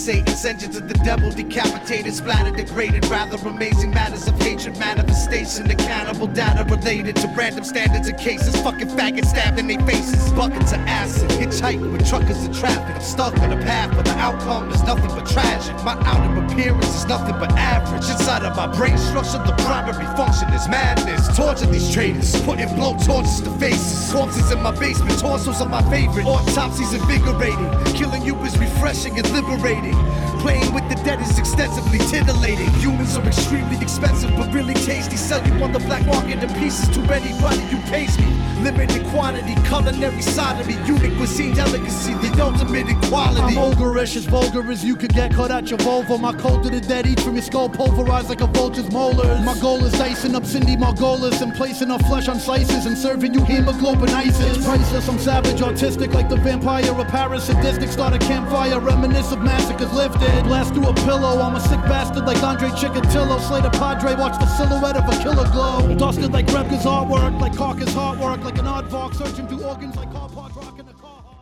Satan's engines of the devil, decapitated, splattered, degraded. Rather amazing matters of hatred, manifestation, the cannibal data related to random standards and cases. Fucking faggots stabbed in their faces, buckets of acid, hitchhiking with truckers in traffic. I'm stuck on the path, but the outcome is nothing but tragic. My outer appearance is nothing but average. Inside of my brain structure, the primary function is madness. Torture these traitors, putting blow torches to faces. Corpses in my basement, torsos are my favorite. Autopsies invigorating, killing you is refreshing and liberating. Playing with the dead is extensively titillating. Humans are extremely expensive but really tasty. Sell you on the black market in pieces to anybody who pays me. Limited quantity, culinary sodomy, unique cuisine delicacy, the ultimate equality. I'm ogreish, as vulgar as you could get cut at your vulva. My cold to the dead, eat from your skull, pulverized like a vulture's molars. My goal is dicing up Cindy Margolis and placing her flesh on slices and serving you hemoglobin ISIS. Priceless, I'm savage, autistic like the vampire of Paris. Sadistic, start a campfire, reminisce of massacres lifted. Blast through a pillow, I'm a sick bastard like Andre Chikatilo. Slay the Padre, watch the silhouette of a killer glow. Dusted like Repka's artwork, like carcass heartwork, like an aardvark searching through organs like car parts, rocking the car hard.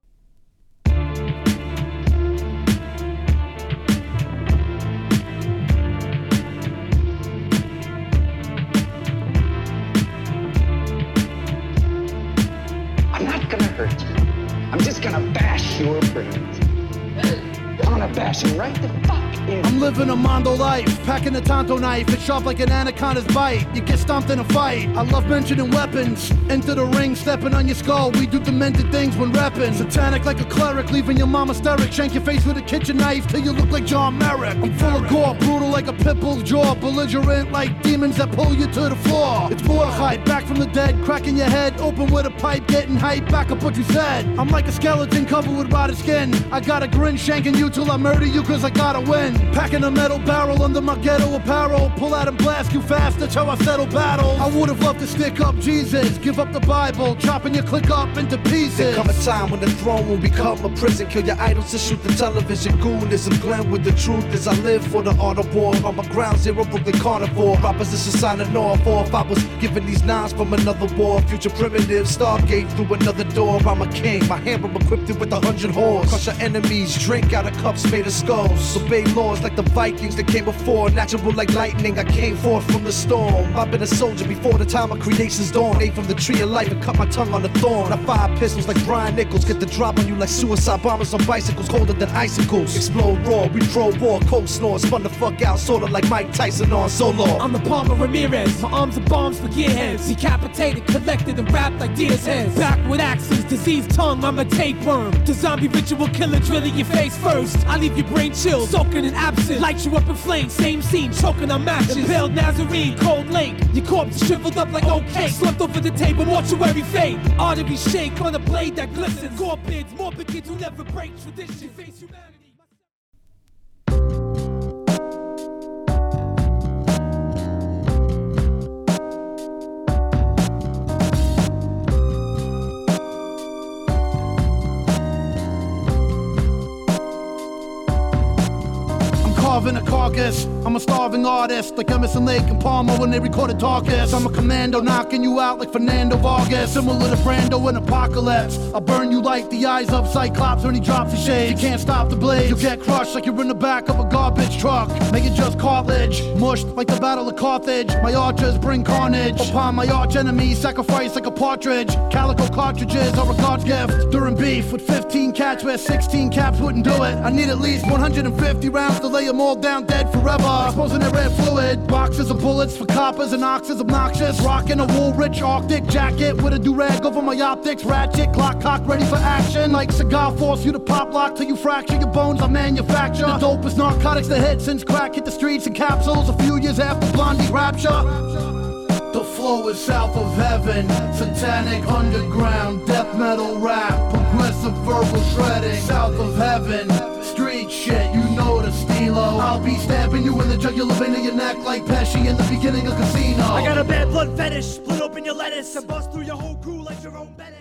I'm not gonna hurt you. I'm just gonna bash your brains. I'm gonna bash him right the fuck in. I'm living a Mondo life, packing a Tonto knife. It's sharp like an anaconda's bite. You get stomped in a fight. I love mentioning weapons. Enter the ring, stepping on your skull. We do demented things when reppin'. Satanic like a cleric, leaving your mama hysteric. Shank your face with a kitchen knife till you look like John Merrick. I'm full of gore, brutal like a pit bull's jaw. Belligerent like demons that pull you to the floor. It's Mordechai, back from the dead, cracking your head open with a pipe, getting hype, back up what you said. I'm like a skeleton covered with rotted skin. I got a grin, shanking you till I murder you cause I gotta win. Packing a metal barrel under my ghetto apparel. Pull out and blast you fast, that's how I settle battles. I would've loved to stick up Jesus, give up the Bible, chopping your click up into pieces. There come a time when the throne will become a prison. Kill your idols and shoot the television. Goonism blend with the truth as I live for the art of war. On my ground zero, Brooklyn carnivore. Opposition signing off. Or if I was given these nines from another war. Future primitive, Stargate through another door. I'm a king, my hammer equipped with 100 whores. Crush your enemies, drink out of cups made of skulls. Obey laws like the Vikings that came before. Natural like lightning, I came forth from the storm. I've been a soldier before the time of creation's dawn. Ate from the tree of life and cut my tongue on the thorn. I fire pistols like Brian Nichols. Get the drop on you like suicide bombers on bicycles. Colder than icicles. Explode raw, we throw war, cold snores. Spun the fuck out, sorta like Mike Tyson on Solo. I'm the Palmer Ramirez. My arms are bombs for gearheads. Decapitated, collected, and wrapped like deer's heads. Back with axes, diseased tongue, I'm a tapeworm. The zombie ritual killer drilling your face first. I leave your brain chill, soaking in absinthe. Light you up in flames, same scene, choking on matches. Impaled Nazarene, cold lake. Your corpse shriveled up like oak cake. Slumped over the table, mortuary fate. Arteries shake on a blade that glistens. Scorpions, morbid kids who never break tradition. Face humanity. Carving a carcass, I'm a starving artist like Emerson Lake and Palmer when they recorded Darkest. I'm a commando knocking you out like Fernando Vargas, similar to Brando in Apocalypse. I'll burn you like the eyes of Cyclops when he drops his shades. You can't stop the blade, you'll get crushed like you're in the back of a garbage truck. Make it just cartilage, mushed like the Battle of Carthage. My archers bring carnage upon my arch enemy, sacrifice like a partridge. Calico cartridges are a God's gift. During beef with 15 cats where 16 caps wouldn't do it. I need at least 150 rounds to lay them all down dead forever. Exposing their red fluid. Boxes of bullets for coppers and oxes obnoxious. Rocking a wool-rich Arctic jacket with a do-rag over my optics. Ratchet, clock cock, ready for action. Like cigar, force you to pop lock till you fracture your bones. I manufacture the dopest narcotics that hit since crack hit the streets in capsules. A few years after Blondie rapture. The flow is south of heaven. Satanic underground, death metal rap. Progressive verbal shredding. South of heaven. Street shit, you know the stilo. I'll be stabbing you in the jugular vein of your neck like Pesci in the beginning of Casino. I got a bad blood fetish, split open your lettuce and bust through your whole crew like your own bed.